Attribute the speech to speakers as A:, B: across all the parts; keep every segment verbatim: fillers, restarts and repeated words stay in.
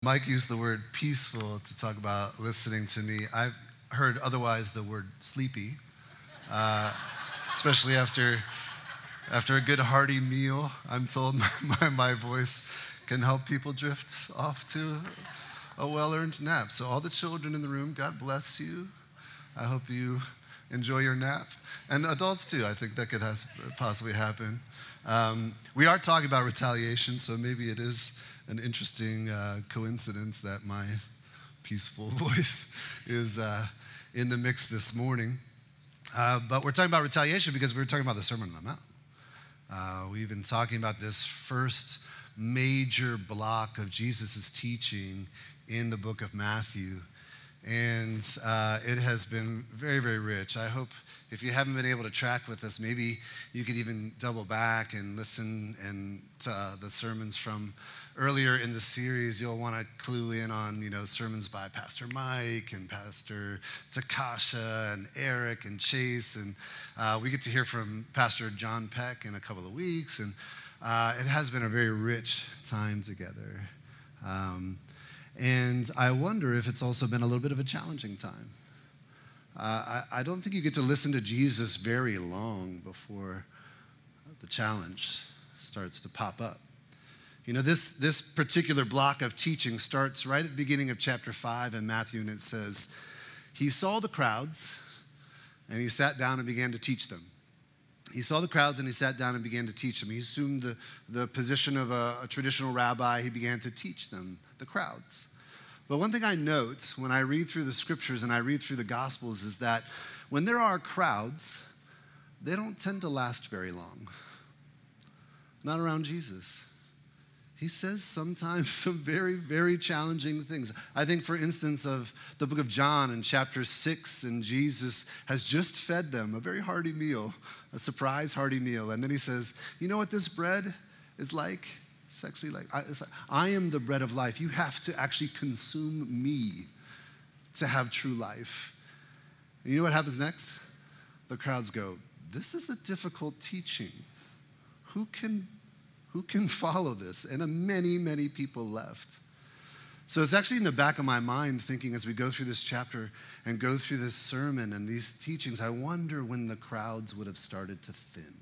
A: Mike used the word peaceful to talk about listening to me. I've heard otherwise the word sleepy, uh, especially after after a good hearty meal. I'm told my, my, my voice can help people drift off to a well-earned nap. So all the children in the room, God bless you. I hope you enjoy your nap. And adults too, I think that could has, possibly happen. Um, we are talking about retaliation, so maybe it is an interesting uh, coincidence that my peaceful voice is uh, in the mix this morning. Uh, but we're talking about retaliation because we were talking about the Sermon on the Mount. Uh, we've been talking about this first major block of Jesus' teaching in the book of Matthew. And uh, it has been very, very rich. I hope if you haven't been able to track with us, maybe you could even double back and listen and to uh, the sermons from earlier in the series. You'll want to clue in on, you know, sermons by Pastor Mike and Pastor Takasha and Eric and Chase. And uh, we get to hear from Pastor John Peck in a couple of weeks. And uh, it has been a very rich time together. Um, And I wonder if it's also been a little bit of a challenging time. Uh, I, I don't think you get to listen to Jesus very long before the challenge starts to pop up. You know, this, this particular block of teaching starts right at the beginning of chapter five in Matthew, and it says, he saw the crowds, and he sat down and began to teach them. He saw the crowds and he sat down and began to teach them. He assumed the, the position of a, a traditional rabbi. He began to teach them, the crowds. But one thing I note when I read through the scriptures and I read through the gospels is that when there are crowds, they don't tend to last very long. Not around Jesus. He says sometimes some very, very challenging things. I think, for instance, of the book of John in chapter six, and Jesus has just fed them a very hearty meal, a surprise hearty meal. And then he says, you know what this bread is like? It's actually like, I, it's like, I am the bread of life. You have to actually consume me to have true life. And you know what happens next? The crowds go, this is a difficult teaching. Who can Who can follow this? And many, many people left. So it's actually in the back of my mind thinking as we go through this chapter and go through this sermon and these teachings, I wonder when the crowds would have started to thin.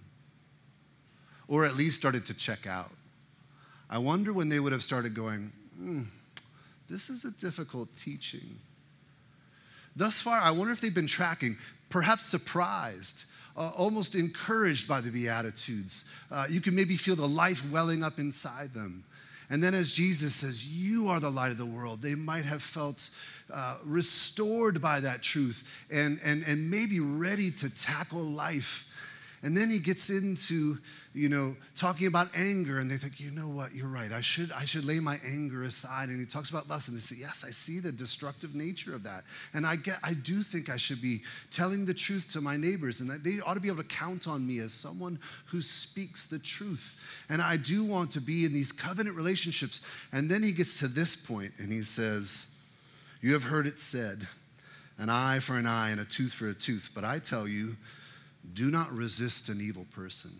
A: Or at least started to check out. I wonder when they would have started going, hmm, this is a difficult teaching. Thus far, I wonder if they've been tracking, perhaps surprised, Uh, almost encouraged by the Beatitudes. Uh, you can maybe feel the life welling up inside them. And then as Jesus says, you are the light of the world, they might have felt uh, restored by that truth and, and, and maybe ready to tackle life. And then he gets into, you know, talking about anger, and they think, you know what, you're right, I should I should lay my anger aside. And he talks about lust, and they say, yes, I see the destructive nature of that. And I get, I do think I should be telling the truth to my neighbors, and that they ought to be able to count on me as someone who speaks the truth. And I do want to be in these covenant relationships. And then he gets to this point, and he says, you have heard it said, an eye for an eye and a tooth for a tooth. But I tell you, do not resist an evil person.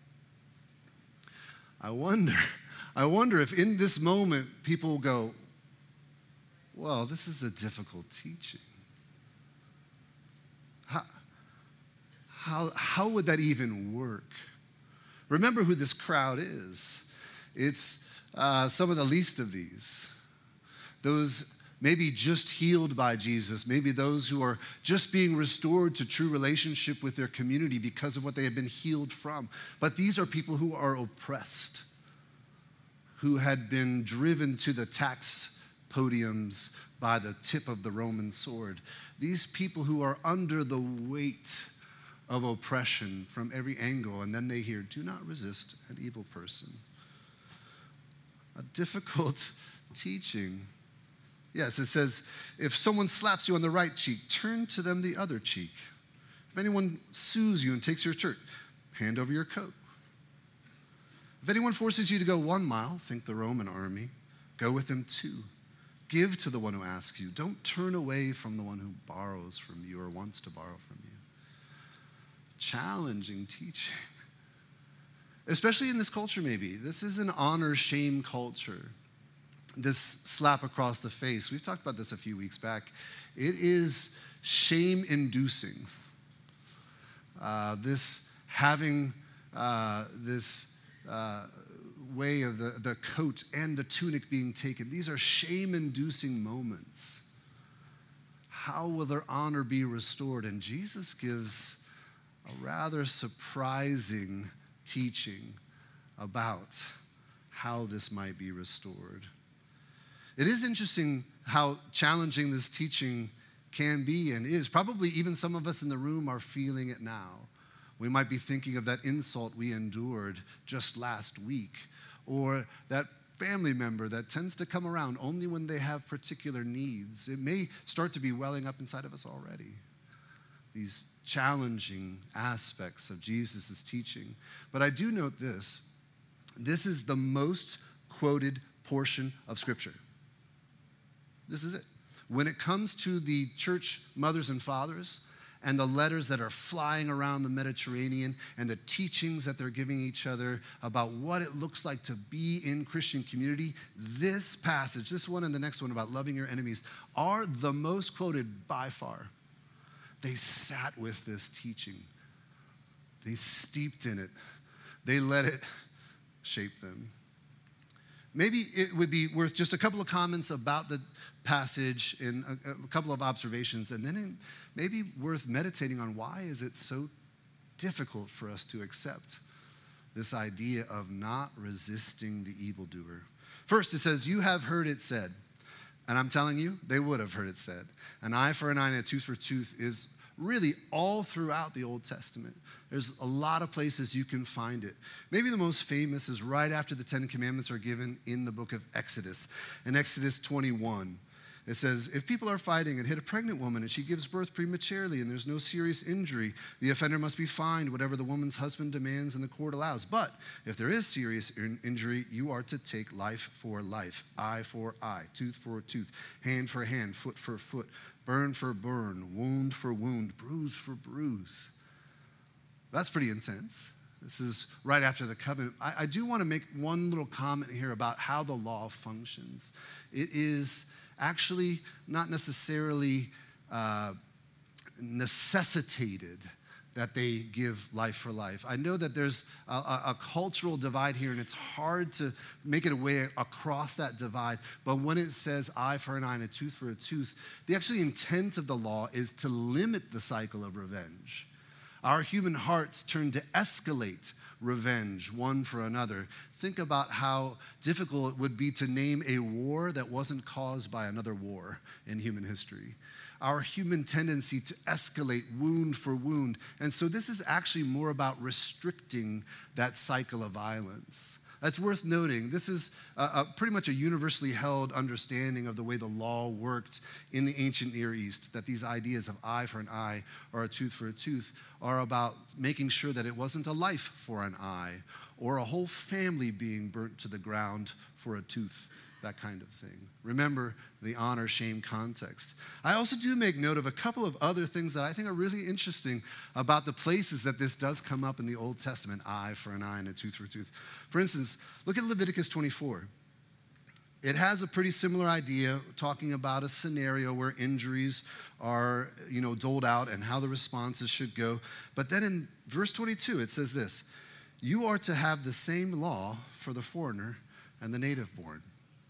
A: I wonder, I wonder if in this moment people go, well, this is a difficult teaching. How, how, how would that even work? Remember who this crowd is. It's uh, some of the least of these. Those maybe just healed by Jesus, maybe those who are just being restored to true relationship with their community because of what they have been healed from. But these are people who are oppressed, who had been driven to the tax podiums by the tip of the Roman sword. These people who are under the weight of oppression from every angle, and then they hear, do not resist an evil person. A difficult teaching. Yes, it says, if someone slaps you on the right cheek, turn to them the other cheek. If anyone sues you and takes your shirt, hand over your coat. If anyone forces you to go one mile, think the Roman army, go with them two. Give to the one who asks you. Don't turn away from the one who borrows from you or wants to borrow from you. Challenging teaching. Especially in this culture maybe. This is an honor-shame culture. this slap across the face. We've talked about this a few weeks back. It is shame-inducing. Uh, this having uh, this uh, way of the, the coat and the tunic being taken, these are shame-inducing moments. How will their honor be restored? And Jesus gives a rather surprising teaching about how this might be restored. It is interesting how challenging this teaching can be and is. Probably even some of us in the room are feeling it now. We might be thinking of that insult we endured just last week, or that family member that tends to come around only when they have particular needs. It may start to be welling up inside of us already, these challenging aspects of Jesus' teaching. But I do note this. This is the most quoted portion of Scripture. This is it. When it comes to the church mothers and fathers and the letters that are flying around the Mediterranean and the teachings that they're giving each other about what it looks like to be in Christian community, this passage, this one and the next one about loving your enemies, are the most quoted by far. They sat with this teaching. They steeped in it. They let it shape them. Maybe it would be worth just a couple of comments about the passage and a, a couple of observations, and then in, maybe worth meditating on why is it so difficult for us to accept this idea of not resisting the evildoer. First, it says, you have heard it said. And I'm telling you, they would have heard it said. An eye for an eye and a tooth for a tooth is really all throughout the Old Testament. There's a lot of places you can find it. Maybe the most famous is right after the Ten Commandments are given in the book of Exodus. In Exodus twenty-one, it says, if people are fighting and hit a pregnant woman and she gives birth prematurely and there's no serious injury, the offender must be fined whatever the woman's husband demands and the court allows. But if there is serious in- injury, you are to take life for life, eye for eye, tooth for tooth, hand for hand, foot for foot, burn for burn, wound for wound, bruise for bruise. That's pretty intense. This is right after the covenant. I, I do want to make one little comment here about how the law functions. It is actually not necessarily uh, necessitated that they give life for life. I know that there's a, a, a cultural divide here, and it's hard to make it a way across that divide. But when it says eye for an eye and a tooth for a tooth, the actual intent of the law is to limit the cycle of revenge. Our human hearts turn to escalate revenge one for another. Think about how difficult it would be to name a war that wasn't caused by another war in human history. Our human tendency to escalate wound for wound. And so this is actually more about restricting that cycle of violence. That's worth noting. This is a, a pretty much a universally held understanding of the way the law worked in the ancient Near East, that these ideas of eye for an eye or a tooth for a tooth are about making sure that it wasn't a life for an eye or a whole family being burnt to the ground for a tooth, that kind of thing. Remember the honor-shame context. I also do make note of a couple of other things that I think are really interesting about the places that this does come up in the Old Testament, eye for an eye and a tooth for a tooth. For instance, look at Leviticus twenty-four. It has a pretty similar idea, talking about a scenario where injuries are, you know, doled out and how the responses should go. But then in verse twenty-two, it says this, you are to have the same law for the foreigner and the native born.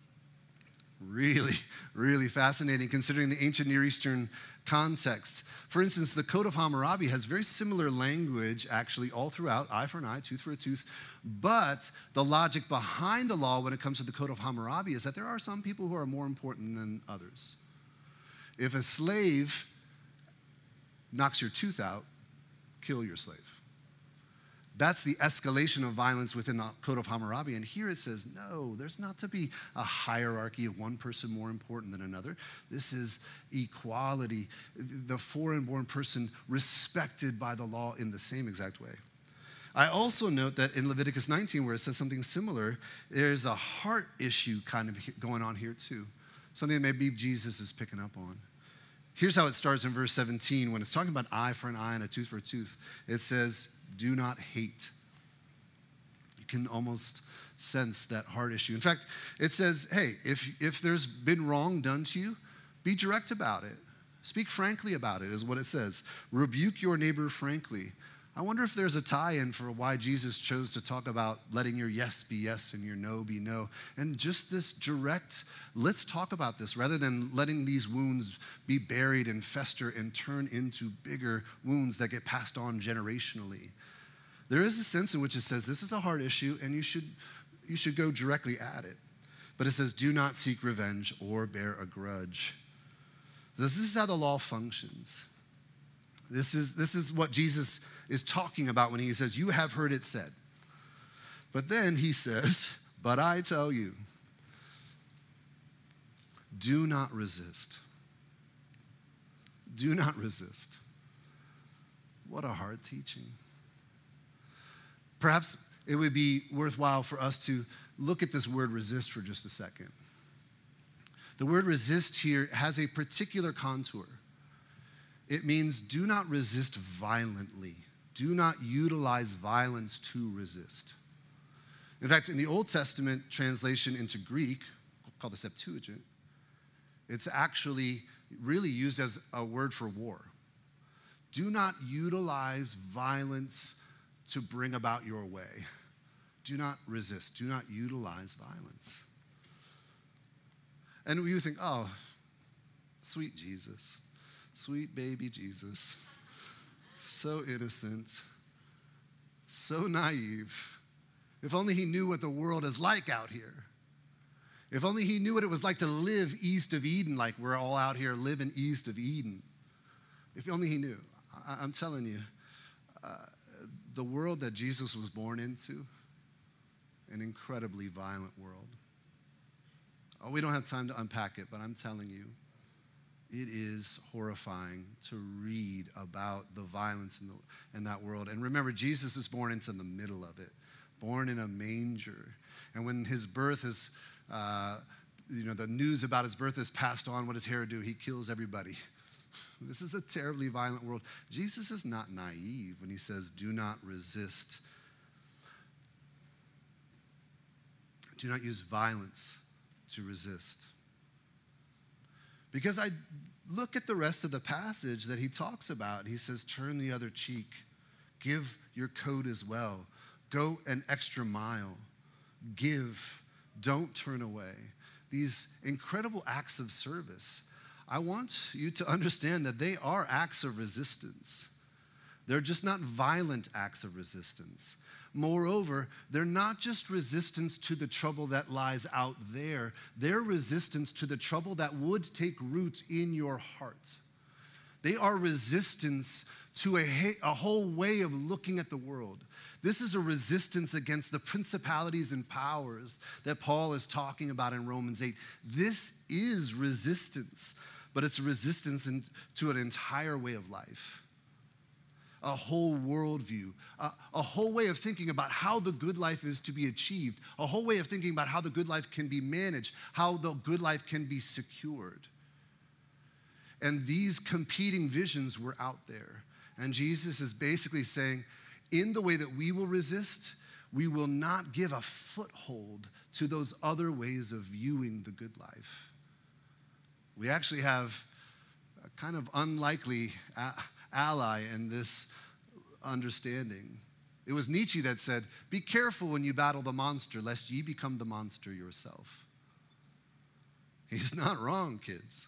A: Really, really fascinating considering the ancient Near Eastern context. For instance, the Code of Hammurabi has very similar language actually all throughout, eye for an eye, tooth for a tooth. But the logic behind the law when it comes to the Code of Hammurabi is that there are some people who are more important than others. If a slave knocks your tooth out, kill your slave. That's the escalation of violence within the Code of Hammurabi. And here it says, no, there's not to be a hierarchy of one person more important than another. This is equality. The foreign-born person respected by the law in the same exact way. I also note that in Leviticus nineteen, where it says something similar, there's a heart issue kind of going on here too. Something that maybe Jesus is picking up on. Here's how it starts in verse seventeen when it's talking about eye for an eye and a tooth for a tooth. It says, do not hate. You can almost sense that heart issue. In fact, it says, hey, if, if there's been wrong done to you, be direct about it. Speak frankly about it, is what it says. Rebuke your neighbor frankly. I wonder if there's a tie-in for why Jesus chose to talk about letting your yes be yes and your no be no. And just this direct, let's talk about this, rather than letting these wounds be buried and fester and turn into bigger wounds that get passed on generationally. There is a sense in which it says this is a hard issue and you should, you should go directly at it. But it says, do not seek revenge or bear a grudge. This is how the law functions. This is, this is what Jesus is talking about when he says, you have heard it said. But then he says, but I tell you, do not resist. Do not resist. What a hard teaching. Perhaps it would be worthwhile for us to look at this word resist for just a second. The word resist here has a particular contour. It means do not resist violently. Do not utilize violence to resist. In fact, in the Old Testament translation into Greek, called the Septuagint, it's actually really used as a word for war. Do not utilize violence to bring about your way. Do not resist. Do not utilize violence. And you think, oh, sweet Jesus. Sweet baby Jesus, so innocent, so naive. If only he knew what the world is like out here. If only he knew what it was like to live east of Eden, like we're all out here living east of Eden. If only he knew. I- I'm telling you, uh, the world that Jesus was born into, an incredibly violent world. Oh, we don't have time to unpack it, but I'm telling you, it is horrifying to read about the violence in, the, in that world. And remember, Jesus is born into the middle of it, born in a manger. And when his birth is, uh, you know, the news about his birth is passed on, what does Herod do? He kills everybody. This is a terribly violent world. Jesus is not naive when he says, do not resist. Do not use violence to resist. Because I look at the rest of the passage that he talks about. He says, turn the other cheek. Give your coat as well. Go an extra mile. Give. Don't turn away. These incredible acts of service, I want you to understand that they are acts of resistance. They're just not violent acts of resistance. Moreover, they're not just resistance to the trouble that lies out there. They're resistance to the trouble that would take root in your heart. They are resistance to a, a whole way of looking at the world. This is a resistance against the principalities and powers that Paul is talking about in Romans eight. This is resistance, but it's a resistance in, to an entire way of life. A whole worldview, a, a whole way of thinking about how the good life is to be achieved, a whole way of thinking about how the good life can be managed, how the good life can be secured. And these competing visions were out there. And Jesus is basically saying, in the way that we will resist, we will not give a foothold to those other ways of viewing the good life. We actually have a kind of unlikely a- ally in this understanding. It was Nietzsche that said, be careful when you battle the monster, lest ye become the monster yourself. He's not wrong, kids.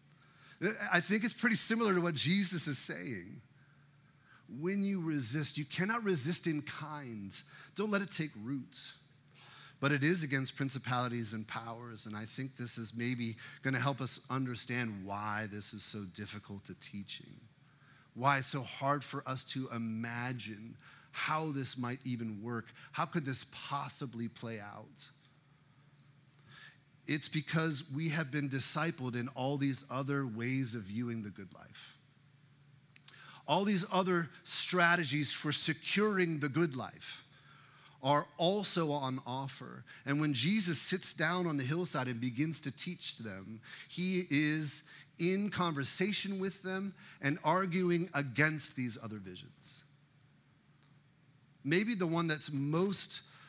A: I think it's pretty similar to what Jesus is saying. When you resist, you cannot resist in kind. Don't let it take root. But it is against principalities and powers, and I think this is maybe going to help us understand why this is so difficult to teaching. Why it's so hard for us to imagine how this might even work. How could this possibly play out? It's because we have been discipled in all these other ways of viewing the good life. All these other strategies for securing the good life are also on offer. And when Jesus sits down on the hillside and begins to teach them, he is in conversation with them and arguing against these other visions. Maybe the one that's most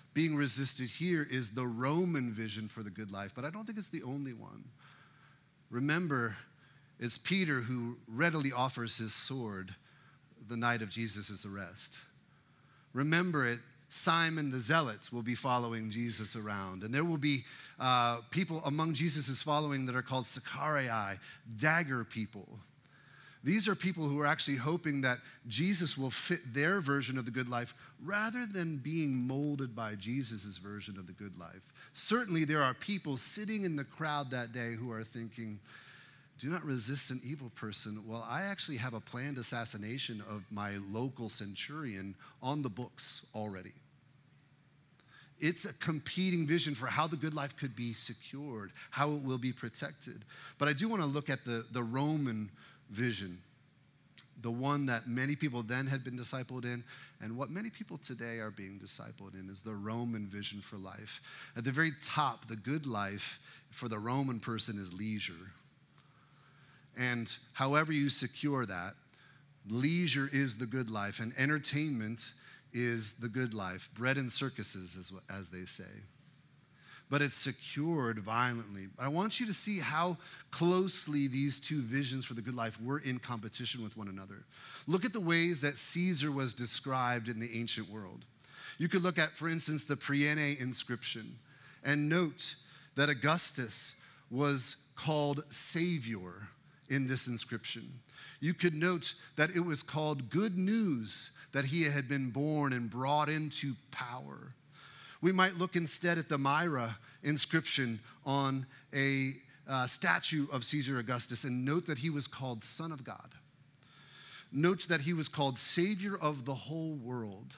A: being resisted here is the Roman vision for the good life, but I don't think it's the only one. Remember, it's Peter who readily offers his sword the night of Jesus' arrest. Remember it, Simon the Zealot will be following Jesus around, and there will be uh, people among Jesus' following that are called Sicarii, dagger people. These are people who are actually hoping that Jesus will fit their version of the good life rather than being molded by Jesus' version of the good life. Certainly there are people sitting in the crowd that day who are thinking, do not resist an evil person. Well, I actually have a planned assassination of my local centurion on the books already. It's a competing vision for how the good life could be secured, how it will be protected. But I do want to look at the, the Roman vision, the one that many people then had been discipled in, and what many people today are being discipled in is the Roman vision for life. At the very top, the good life for the Roman person is leisure. And however you secure that, leisure is the good life, and entertainment is the good life. Bread and circuses, as, as they say. But it's secured violently. But I want you to see how closely these two visions for the good life were in competition with one another. Look at the ways that Caesar was described in the ancient world. You could look at, for instance, the Priene inscription and note that Augustus was called Savior in this inscription. You could note that it was called good news that he had been born and brought into power. We might look instead at the Myra inscription on a uh, statue of Caesar Augustus and note that he was called Son of God. Note that he was called Savior of the whole world.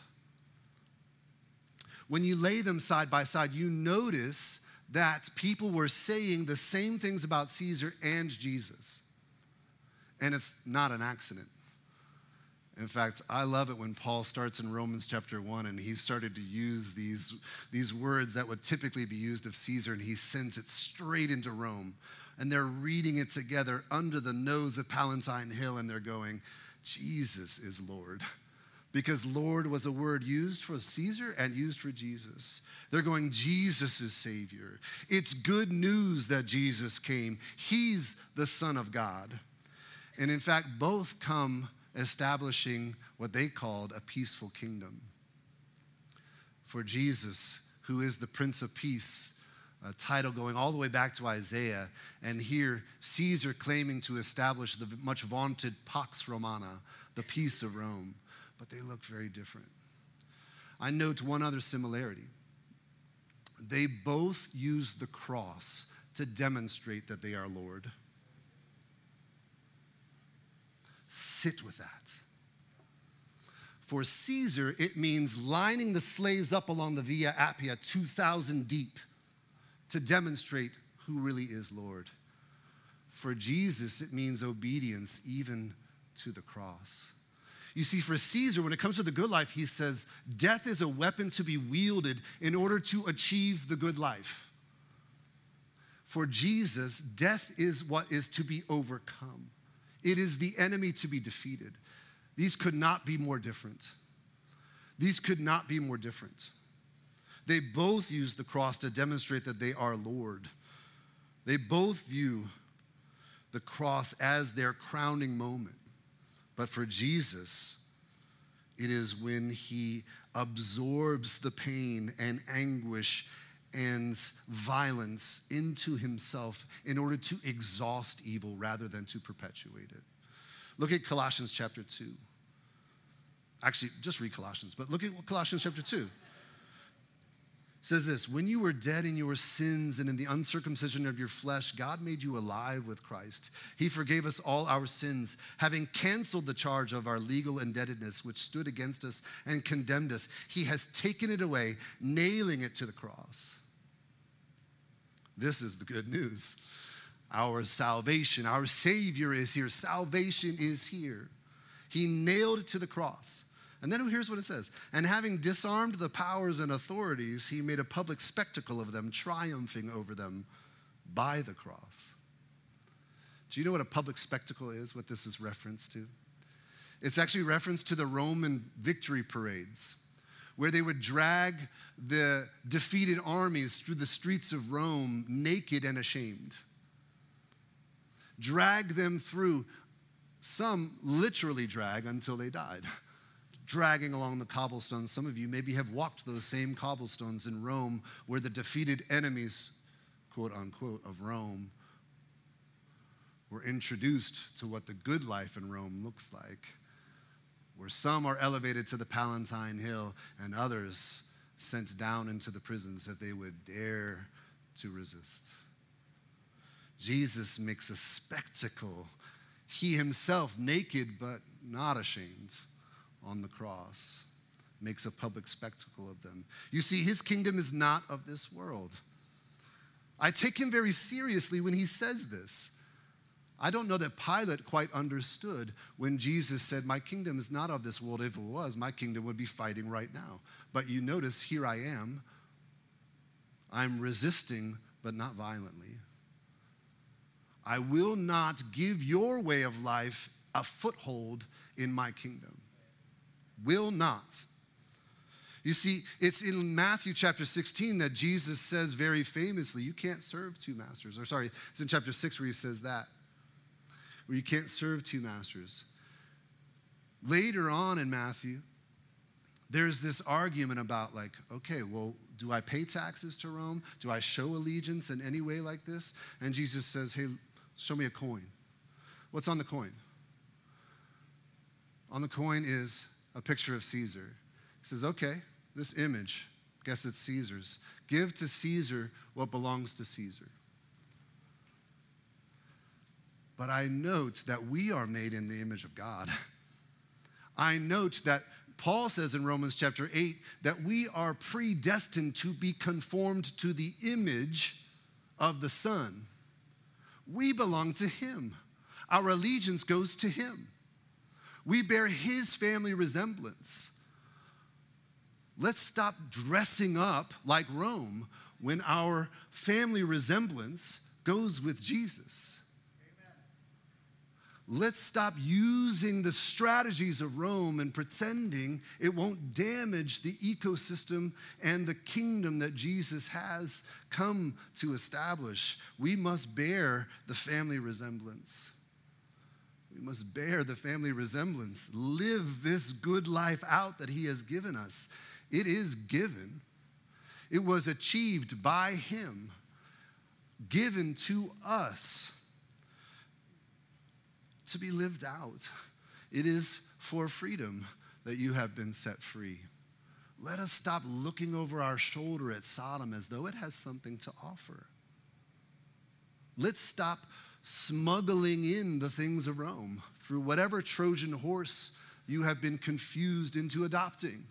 A: When you lay them side by side, you notice that people were saying the same things about Caesar and Jesus. And it's not an accident. In fact, I love it when Paul starts in Romans chapter one and he started to use these, these words that would typically be used of Caesar, and he sends it straight into Rome. And they're reading it together under the nose of Palatine Hill, and they're going, Jesus is Lord. Because Lord was a word used for Caesar and used for Jesus. They're going, Jesus is Savior. It's good news that Jesus came. He's the Son of God. And in fact, both come establishing what they called a peaceful kingdom. For Jesus, who is the Prince of Peace, a title going all the way back to Isaiah, and here Caesar claiming to establish the much vaunted Pax Romana, the peace of Rome. But they look very different. I note one other similarity. They both use the cross to demonstrate that they are Lord. Sit with that. For Caesar, it means lining the slaves up along the Via Appia two thousand deep to demonstrate who really is Lord. For Jesus, it means obedience even to the cross. You see, for Caesar, when it comes to the good life, he says, death is a weapon to be wielded in order to achieve the good life. For Jesus, death is what is to be overcome. It is the enemy to be defeated. These could not be more different. These could not be more different. They both use the cross to demonstrate that they are Lord. They both view the cross as their crowning moment. But for Jesus, it is when he absorbs the pain and anguish and violence into himself in order to exhaust evil rather than to perpetuate it. Look at Colossians chapter two. Actually, just read Colossians, but look at Colossians chapter two. It says this, when you were dead in your sins and in the uncircumcision of your flesh, God made you alive with Christ. He forgave us all our sins, having canceled the charge of our legal indebtedness, which stood against us and condemned us. He has taken it away, nailing it to the cross. This is the good news. Our salvation, our Savior is here. Salvation is here. He nailed it to the cross. And then here's what it says. And having disarmed the powers and authorities, he made a public spectacle of them, triumphing over them by the cross. Do you know what a public spectacle is, what this is reference to? It's actually reference to the Roman victory parades, where they would drag the defeated armies through the streets of Rome naked and ashamed. Drag them through, some literally drag until they died, dragging along the cobblestones. Some of you maybe have walked those same cobblestones in Rome where the defeated enemies, quote unquote, of Rome were introduced to what the good life in Rome looks like, where some are elevated to the Palatine Hill and others sent down into the prisons if they would dare to resist. Jesus makes a spectacle, he himself naked but not ashamed, on the cross, makes a public spectacle of them. You see, his kingdom is not of this world. I take him very seriously when he says this. I don't know that Pilate quite understood when Jesus said, my kingdom is not of this world. If it was, my kingdom would be fighting right now. But you notice, here I am. I'm resisting, but not violently. I will not give your way of life a foothold in my kingdom. Will not. You see, it's in Matthew chapter sixteen that Jesus says very famously, you can't serve two masters. Or sorry, it's in chapter six where he says that, where you can't serve two masters. Later on in Matthew, there's this argument about like, okay, well, do I pay taxes to Rome? Do I show allegiance in any way like this? And Jesus says, hey, show me a coin. What's on the coin? On the coin is a picture of Caesar. He says, okay, this image, guess it's Caesar's. Give to Caesar what belongs to Caesar. But I note that we are made in the image of God. I note that Paul says in Romans chapter eight that we are predestined to be conformed to the image of the Son. We belong to him. Our allegiance goes to him. We bear his family resemblance. Let's stop dressing up like Rome when our family resemblance goes with Jesus. Amen. Let's stop using the strategies of Rome and pretending it won't damage the ecosystem and the kingdom that Jesus has come to establish. We must bear the family resemblance. We must bear the family resemblance. Live this good life out that he has given us. It is given. It was achieved by him, given to us to be lived out. It is for freedom that you have been set free. Let us stop looking over our shoulder at Sodom as though it has something to offer. Let's stop smuggling in the things of Rome through whatever Trojan horse you have been confused into adopting.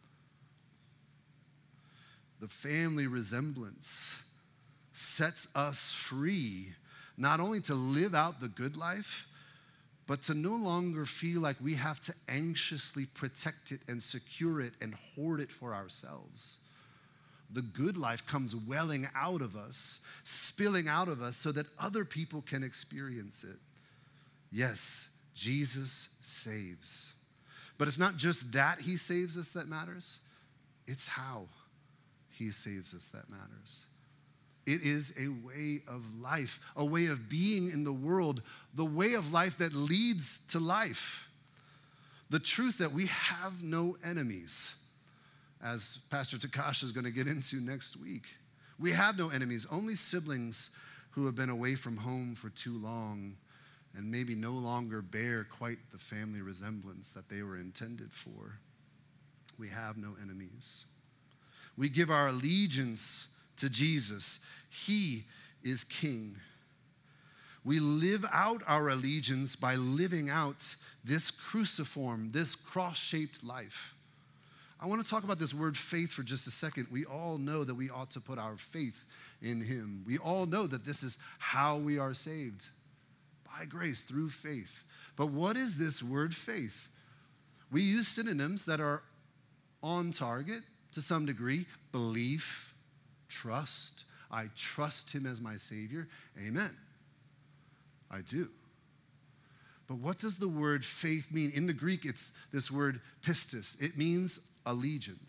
A: The family resemblance sets us free, not only to live out the good life, but to no longer feel like we have to anxiously protect it and secure it and hoard it for ourselves. The good life comes welling out of us, spilling out of us so that other people can experience it. Yes, Jesus saves. But it's not just that he saves us that matters. It's how he saves us that matters. It is a way of life, a way of being in the world, the way of life that leads to life. The truth that we have no enemies, as Pastor Takash is going to get into next week. We have no enemies, only siblings who have been away from home for too long and maybe no longer bear quite the family resemblance that they were intended for. We have no enemies. We give our allegiance to Jesus. He is King. We live out our allegiance by living out this cruciform, this cross-shaped life. I want to talk about this word faith for just a second. We all know that we ought to put our faith in him. We all know that this is how we are saved, by grace, through faith. But what is this word faith? We use synonyms that are on target to some degree. Belief, trust. I trust him as my Savior. Amen. I do. But what does the word faith mean? In the Greek, it's this word pistis. It means allegiance.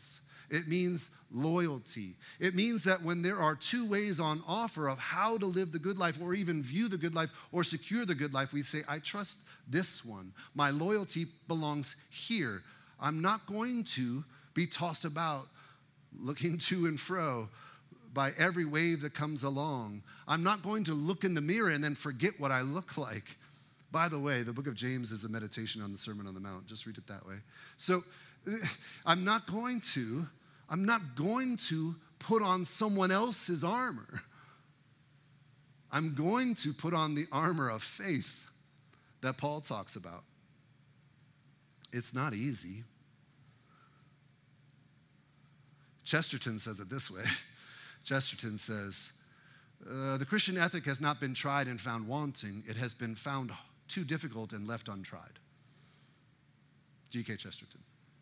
A: It means loyalty. It means that when there are two ways on offer of how to live the good life or even view the good life or secure the good life, we say, I trust this one. My loyalty belongs here. I'm not going to be tossed about, looking to and fro by every wave that comes along. I'm not going to look in the mirror and then forget what I look like. By the way, the book of James is a meditation on the Sermon on the Mount. Just read it that way. So I'm not going to, I'm not going to put on someone else's armor. I'm going to put on the armor of faith that Paul talks about. It's not easy. Chesterton says it this way. Chesterton says, uh, the Christian ethic has not been tried and found wanting. It has been found too difficult and left untried. G K Chesterton.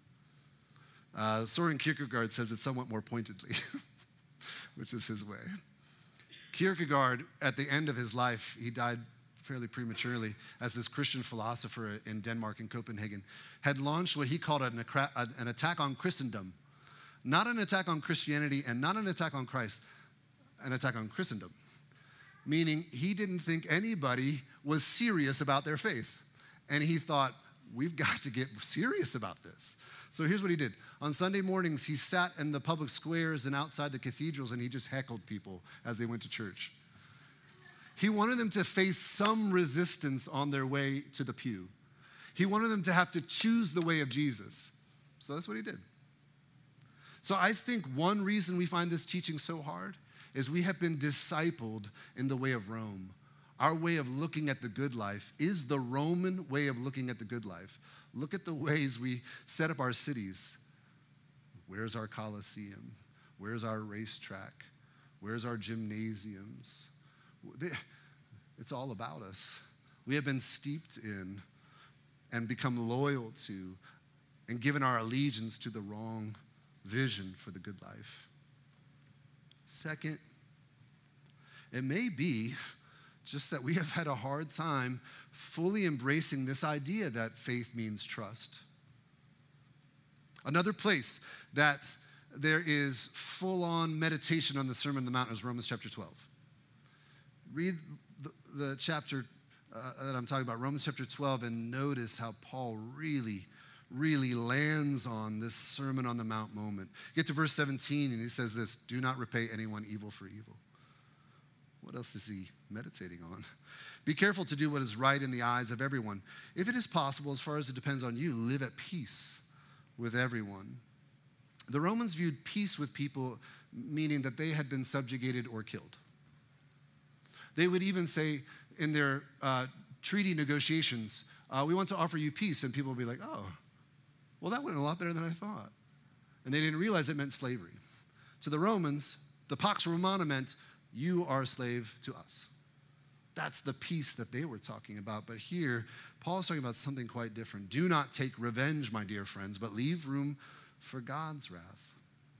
A: Uh, Soren Kierkegaard says it somewhat more pointedly, which is his way. Kierkegaard, at the end of his life, he died fairly prematurely, as this Christian philosopher in Denmark, in Copenhagen, had launched what he called an, an attack on Christendom. Not an attack on Christianity and not an attack on Christ, an attack on Christendom. Meaning he didn't think anybody was serious about their faith. And he thought, we've got to get serious about this. So here's what he did. On Sunday mornings, he sat in the public squares and outside the cathedrals, and he just heckled people as they went to church. He wanted them to face some resistance on their way to the pew. He wanted them to have to choose the way of Jesus. So that's what he did. So I think one reason we find this teaching so hard is we have been discipled in the way of Rome. Our way of looking at the good life is the Roman way of looking at the good life. Look at the ways we set up our cities. Where's our Colosseum? Where's our racetrack? Where's our gymnasiums? It's all about us. We have been steeped in and become loyal to and given our allegiance to the wrong vision for the good life. Second, it may be just that we have had a hard time fully embracing this idea that faith means trust. Another place that there is full-on meditation on the Sermon on the Mount is Romans chapter twelve. Read the, the chapter uh, that I'm talking about, Romans chapter twelve, and notice how Paul really, really lands on this Sermon on the Mount moment. Get to verse seventeen, and he says this, do not repay anyone evil for evil. What else is he meditating on? Be careful to do what is right in the eyes of everyone. If it is possible, as far as it depends on you, live at peace with everyone. The Romans viewed peace with people, meaning that they had been subjugated or killed. They would even say in their uh, treaty negotiations, uh, we want to offer you peace. And people would be like, oh, well, that went a lot better than I thought. And they didn't realize it meant slavery. To the Romans, the Pax Romana meant, you are a slave to us. That's the peace that they were talking about. But here, Paul is talking about something quite different. Do not take revenge, my dear friends, but leave room for God's wrath.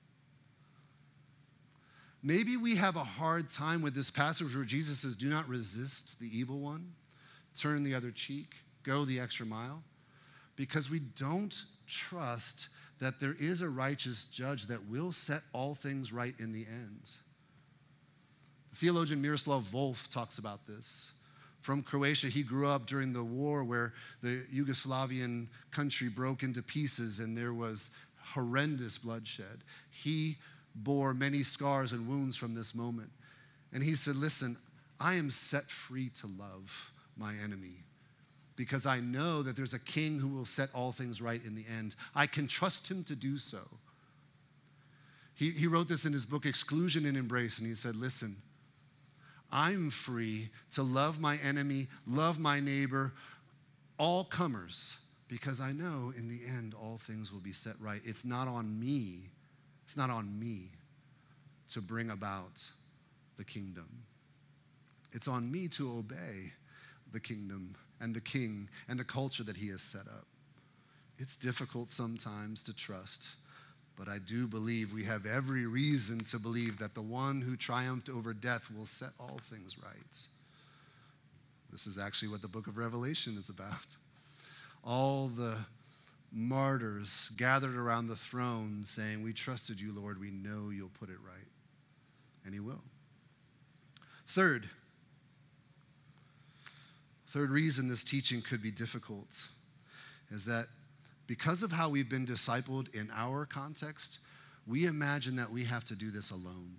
A: Maybe we have a hard time with this passage where Jesus says, do not resist the evil one, turn the other cheek, go the extra mile, because we don't trust that there is a righteous judge that will set all things right in the end. Theologian Miroslav Volf talks about this. From Croatia, he grew up during the war where the Yugoslavian country broke into pieces and there was horrendous bloodshed. He bore many scars and wounds from this moment. And he said, listen, I am set free to love my enemy because I know that there's a king who will set all things right in the end. I can trust him to do so. He, he wrote this in his book, Exclusion and Embrace, and he said, listen, I'm free to love my enemy, love my neighbor, all comers, because I know in the end all things will be set right. It's not on me, it's not on me to bring about the kingdom. It's on me to obey the kingdom and the king and the culture that he has set up. It's difficult sometimes to trust, but I do believe we have every reason to believe that the one who triumphed over death will set all things right. This is actually what the book of Revelation is about. All the martyrs gathered around the throne saying, we trusted you, Lord. We know you'll put it right. And he will. Third, third reason this teaching could be difficult is that because of how we've been discipled in our context, we imagine that we have to do this alone.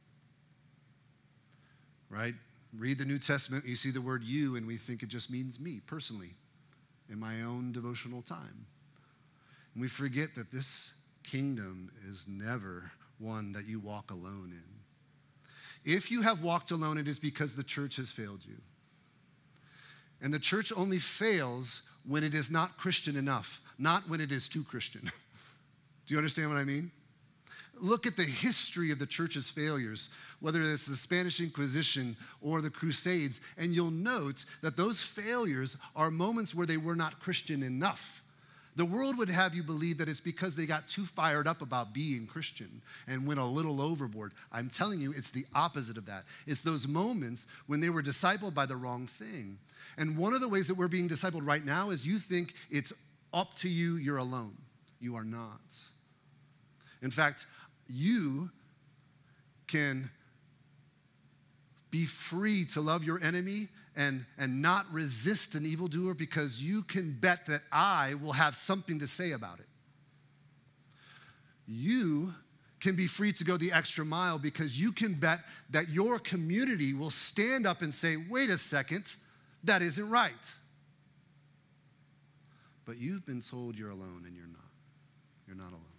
A: Right? Read the New Testament, you see the word you, and we think it just means me personally in my own devotional time. And we forget that this kingdom is never one that you walk alone in. If you have walked alone, it is because the church has failed you. And the church only fails when it is not Christian enough, not when it is too Christian. Do you understand what I mean? Look at the history of the church's failures, whether it's the Spanish Inquisition or the Crusades, and you'll note that those failures are moments where they were not Christian enough. The world would have you believe that it's because they got too fired up about being Christian and went a little overboard. I'm telling you, it's the opposite of that. It's those moments when they were discipled by the wrong thing. And one of the ways that we're being discipled right now is you think it's up to you, you're alone. You are not. In fact, you can be free to love your enemy and, and not resist an evildoer because you can bet that I will have something to say about it. You can be free to go the extra mile because you can bet that your community will stand up and say, wait a second, that isn't right. But you've been told you're alone and you're not. You're not alone.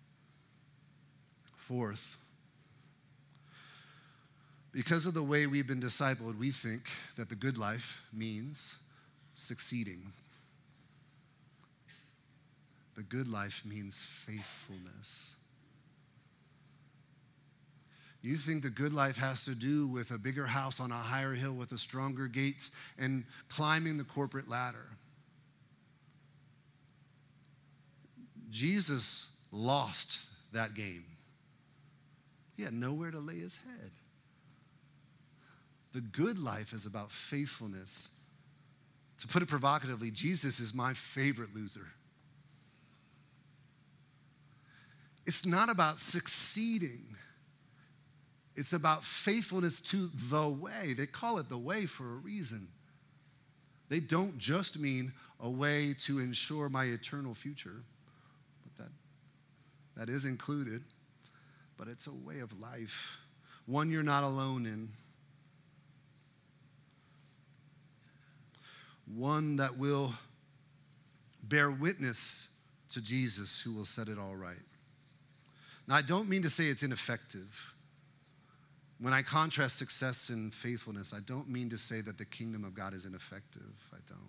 A: Fourth, because of the way we've been discipled, we think that the good life means succeeding. The good life means faithfulness. You think the good life has to do with a bigger house on a higher hill with a stronger gates and climbing the corporate ladder. Jesus lost that game. He had nowhere to lay his head. The good life is about faithfulness. To put it provocatively, Jesus is my favorite loser. It's not about succeeding. It's about faithfulness to the way. They call it the way for a reason. They don't just mean a way to ensure my eternal future, but that, that is included. But it's a way of life, one you're not alone in. One that will bear witness to Jesus who will set it all right. Now, I don't mean to say it's ineffective. When I contrast success and faithfulness, I don't mean to say that the kingdom of God is ineffective. I don't.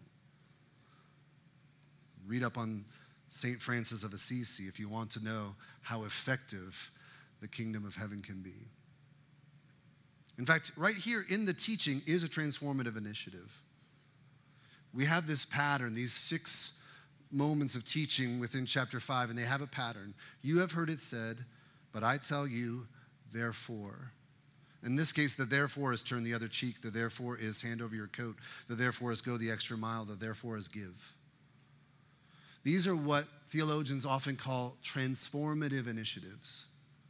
A: Read up on Saint Francis of Assisi if you want to know how effective the kingdom of heaven can be. In fact, right here in the teaching is a transformative initiative. We have this pattern, these six moments of teaching within chapter five, and they have a pattern. You have heard it said, but I tell you, therefore. In this case, the therefore is turn the other cheek. The therefore is hand over your coat. The therefore is go the extra mile. The therefore is give. These are what theologians often call transformative initiatives.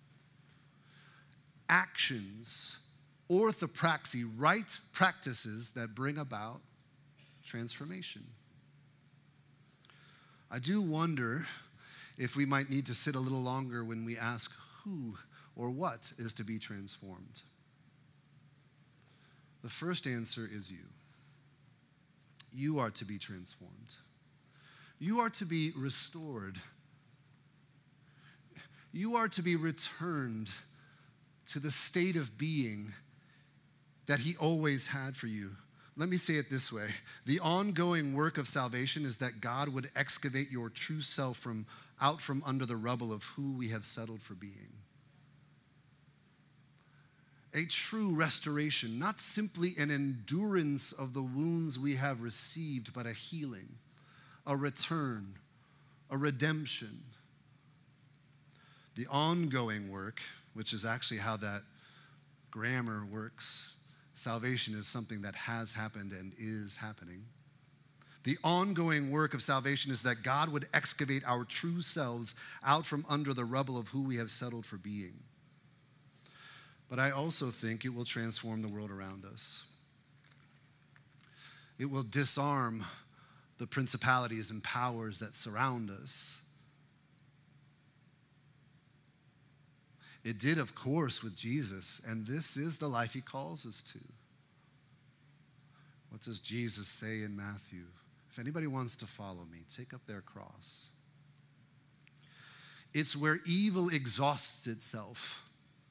A: Actions, orthopraxy, right practices that bring about transformation. I do wonder if we might need to sit a little longer when we ask who or what is to be transformed. The first answer is you. You are to be transformed. You are to be restored. You are to be returned to the state of being that he always had for you. Let me say it this way. The ongoing work of salvation is that God would excavate your true self from out from under the rubble of who we have settled for being. A true restoration, not simply an endurance of the wounds we have received, but a healing, a return, a redemption. The ongoing work, which is actually how that grammar works. Salvation is something that has happened and is happening. The ongoing work of salvation is that God would excavate our true selves out from under the rubble of who we have settled for being. But I also think it will transform the world around us. It will disarm the principalities and powers that surround us. It did, of course, with Jesus, and this is the life he calls us to. What does Jesus say in Matthew? If anybody wants to follow me, take up their cross. It's where evil exhausts itself.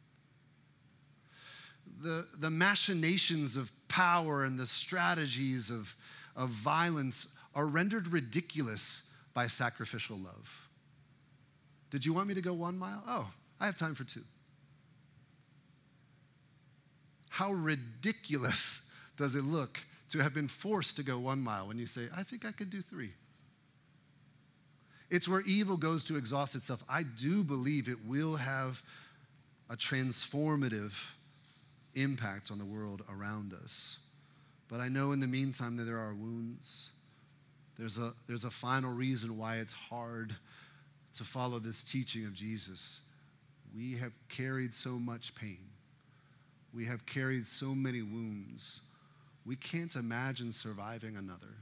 A: The, the machinations of power and the strategies of, of violence are rendered ridiculous by sacrificial love. Did you want me to go one mile? Oh, I have time for two. How ridiculous does it look to have been forced to go one mile when you say, I think I could do three? It's where evil goes to exhaust itself. I do believe it will have a transformative impact on the world around us. But I know in the meantime that there are wounds. There's a, there's a final reason why it's hard to follow this teaching of Jesus. We have carried so much pain. We have carried so many wounds. We can't imagine surviving another.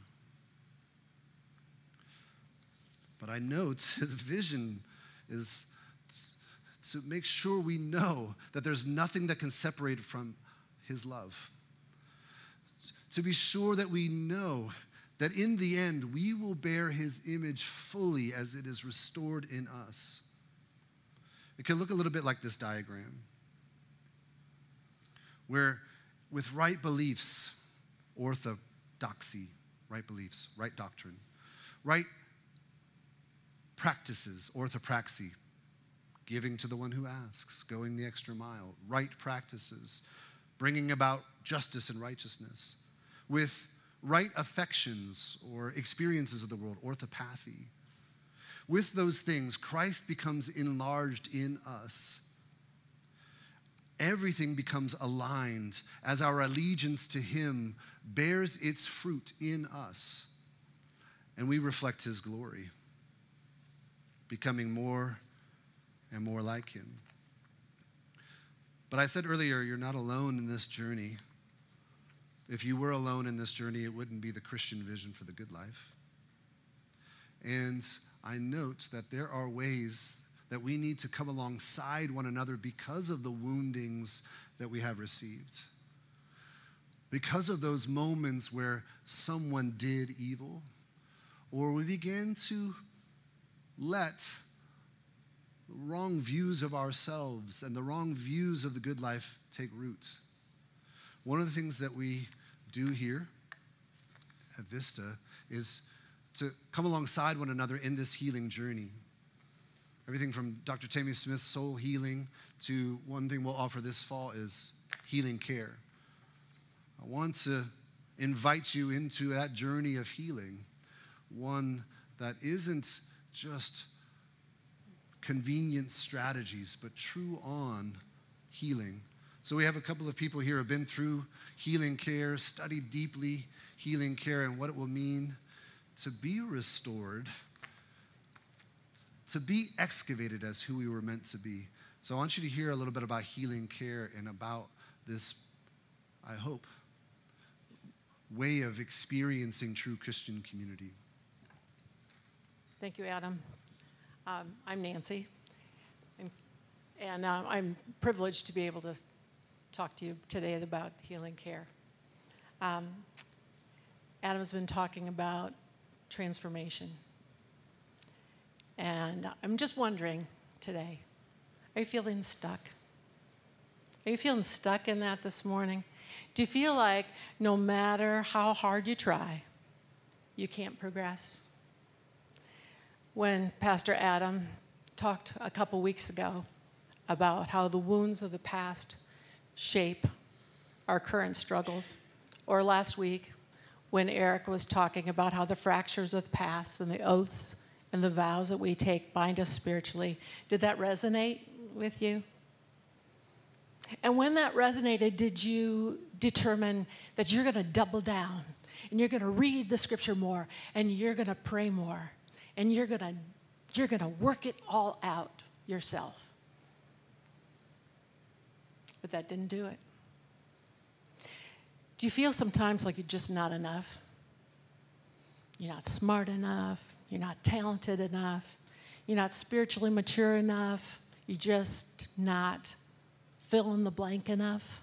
A: But I know the vision is to make sure we know that there's nothing that can separate from his love. To be sure that we know that in the end, we will bear his image fully as it is restored in us. It can look a little bit like this diagram, where with right beliefs, orthodoxy, right beliefs, right doctrine, right practices, orthopraxy, giving to the one who asks, going the extra mile, right practices, bringing about justice and righteousness, with right affections or experiences of the world, orthopathy. With those things, Christ becomes enlarged in us. Everything becomes aligned as our allegiance to him bears its fruit in us, and we reflect his glory, becoming more and more like him. But I said earlier, you're not alone in this journey. If you were alone in this journey, it wouldn't be the Christian vision for the good life. And I note that there are ways that we need to come alongside one another because of the woundings that we have received. Because of those moments where someone did evil, or we begin to let the wrong views of ourselves and the wrong views of the good life take root. One of the things that we do here at Vista is to come alongside one another in this healing journey. Everything from Doctor Tammy Smith's soul healing to one thing we'll offer this fall is healing care. I want to invite you into that journey of healing, one that isn't just convenient strategies, but true on healing. So we have a couple of people here who have been through healing care, studied deeply healing care and what it will mean to be restored, to be excavated as who we were meant to be. So I want you to hear a little bit about healing care and about this, I hope, way of experiencing true Christian community.
B: Thank you, Adam. Um, I'm Nancy, and, and uh, I'm privileged to be able to talk to you today about healing care. Um, Adam's been talking about transformation. And I'm just wondering today, are you feeling stuck? Are you feeling stuck in that this morning? Do you feel like no matter how hard you try, you can't progress? When Pastor Adam talked a couple weeks ago about how the wounds of the past shape our current struggles, or last week when Eric was talking about how the fractures of the past and the oaths and the vows that we take bind us spiritually, did that resonate with you? And when that resonated, did you determine that you're going to double down and you're going to read the scripture more, and you're going to pray more, and you're going to you're going to work it all out yourself. But that didn't do it. Do you feel sometimes like you're just not enough? You're not smart enough. You're not talented enough. You're not spiritually mature enough. You're just not fill in the blank enough.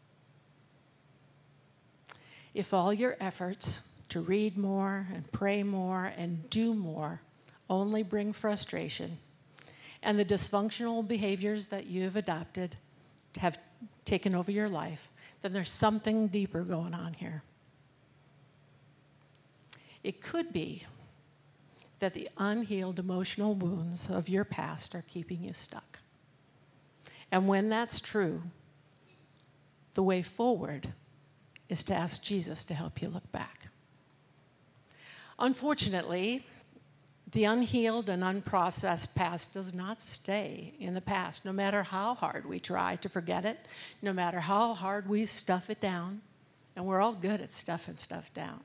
B: If all your efforts to read more and pray more and do more only bring frustration, and the dysfunctional behaviors that you've adopted have taken over your life, then there's something deeper going on here. It could be that the unhealed emotional wounds of your past are keeping you stuck. And when that's true, the way forward is to ask Jesus to help you look back. Unfortunately, the unhealed and unprocessed past does not stay in the past, no matter how hard we try to forget it, no matter how hard we stuff it down, and we're all good at stuffing stuff down.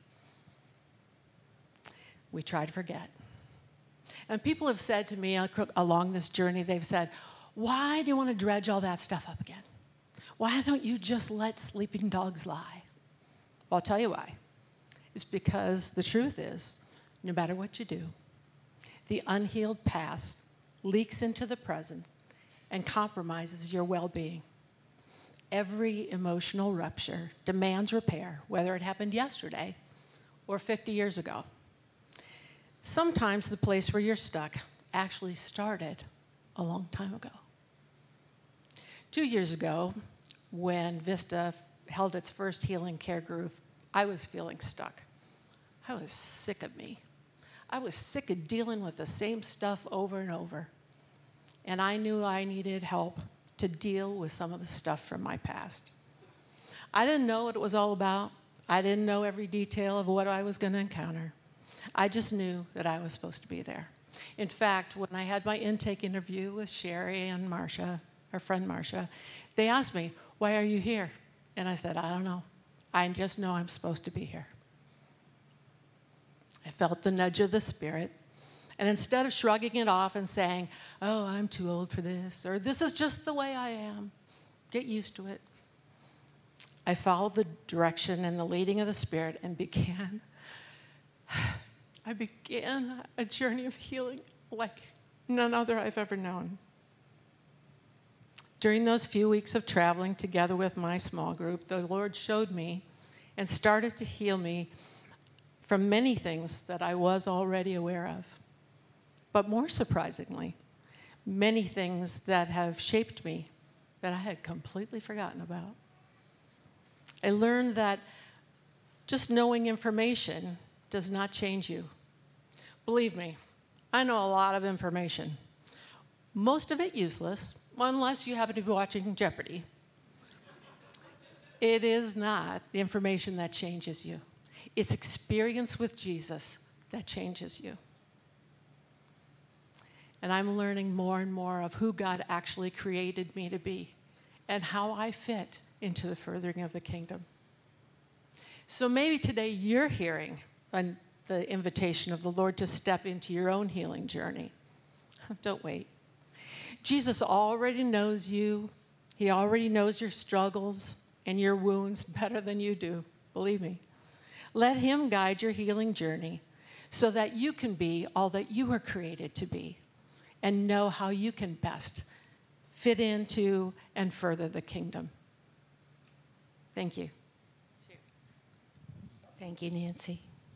B: We try to forget. And people have said to me along this journey, they've said, why do you want to dredge all that stuff up again? Why don't you just let sleeping dogs lie? Well, I'll tell you why. It's because the truth is, no matter what you do, the unhealed past leaks into the present and compromises your well-being. Every emotional rupture demands repair, whether it happened yesterday or fifty years ago. Sometimes the place where you're stuck actually started a long time ago. Two years ago, when Vista held its first healing care group, I was feeling stuck. I was sick of me. I was sick of dealing with the same stuff over and over. And I knew I needed help to deal with some of the stuff from my past. I didn't know what it was all about. I didn't know every detail of what I was going to encounter. I just knew that I was supposed to be there. In fact, when I had my intake interview with Sherry and Marcia, our friend Marcia, they asked me, why are you here? And I said, I don't know. I just know I'm supposed to be here. I felt the nudge of the Spirit. And instead of shrugging it off and saying, oh, I'm too old for this, or this is just the way I am, get used to it, I followed the direction and the leading of the Spirit and began, I began a journey of healing like none other I've ever known. During those few weeks of traveling together with my small group, the Lord showed me and started to heal me from many things that I was already aware of. But more surprisingly, many things that have shaped me that I had completely forgotten about. I learned that just knowing information does not change you. Believe me, I know a lot of information. Most of it useless, unless you happen to be watching Jeopardy. It is not the information that changes you. It's experience with Jesus that changes you. And I'm learning more and more of who God actually created me to be and how I fit into the furthering of the kingdom. So maybe today you're hearing an, the invitation of the Lord to step into your own healing journey. Don't wait. Jesus already knows you. He already knows your struggles and your wounds better than you do. Believe me. Let him guide your healing journey so that you can be all that you were created to be and know how you can best fit into and further the kingdom. Thank you.
C: Thank you, Nancy.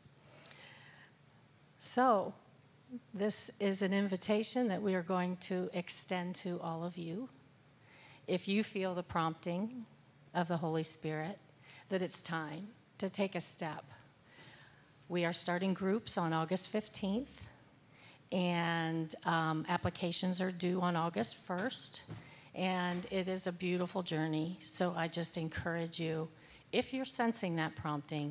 C: So, this is an invitation that we are going to extend to all of you. If you feel the prompting of the Holy Spirit that it's time to take a step, we are starting groups on August fifteenth, and um, applications are due on August first, and it is a beautiful journey. So I just encourage you, if you're sensing that prompting,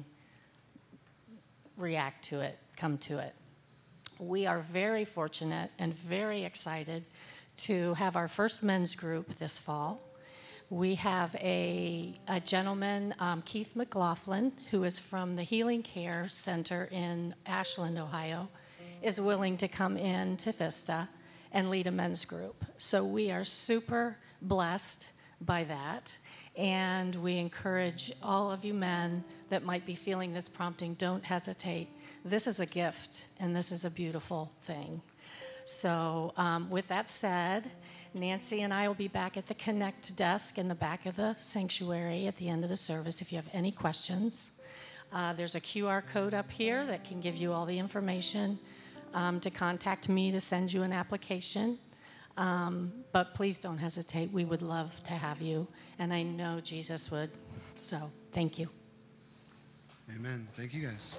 C: react to it, come to it. We are very fortunate and very excited to have our first men's group this fall. We have a, a gentleman, um, Keith McLaughlin, who is from the Healing Care Center in Ashland, Ohio, is willing to come in to Vista and lead a men's group. So we are super blessed by that. And we encourage all of you men that might be feeling this prompting, don't hesitate. This is a gift, and this is a beautiful thing. So um, with that said, Nancy and I will be back at the Connect desk in the back of the sanctuary at the end of the service if you have any questions. Uh, there's a Q R code up here that can give you all the information um, to contact me to send you an application. Um, but please don't hesitate. We would love to have you, and I know Jesus would. So thank you.
A: Amen. Thank you, guys.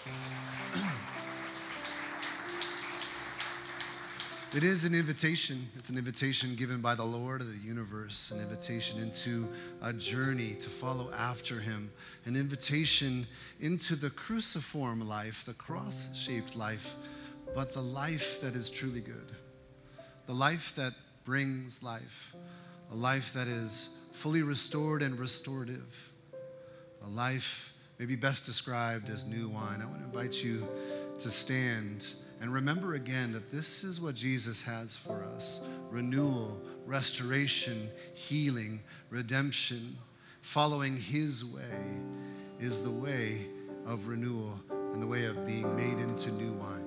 A: It is an invitation. It's an invitation given by the Lord of the universe, an invitation into a journey to follow after him, an invitation into the cruciform life, the cross-shaped life, but the life that is truly good, the life that brings life, a life that is fully restored and restorative, a life maybe best described as new wine. I want to invite you to stand and remember again that this is what Jesus has for us: renewal, restoration, healing, redemption. Following his way is the way of renewal and the way of being made into new wine.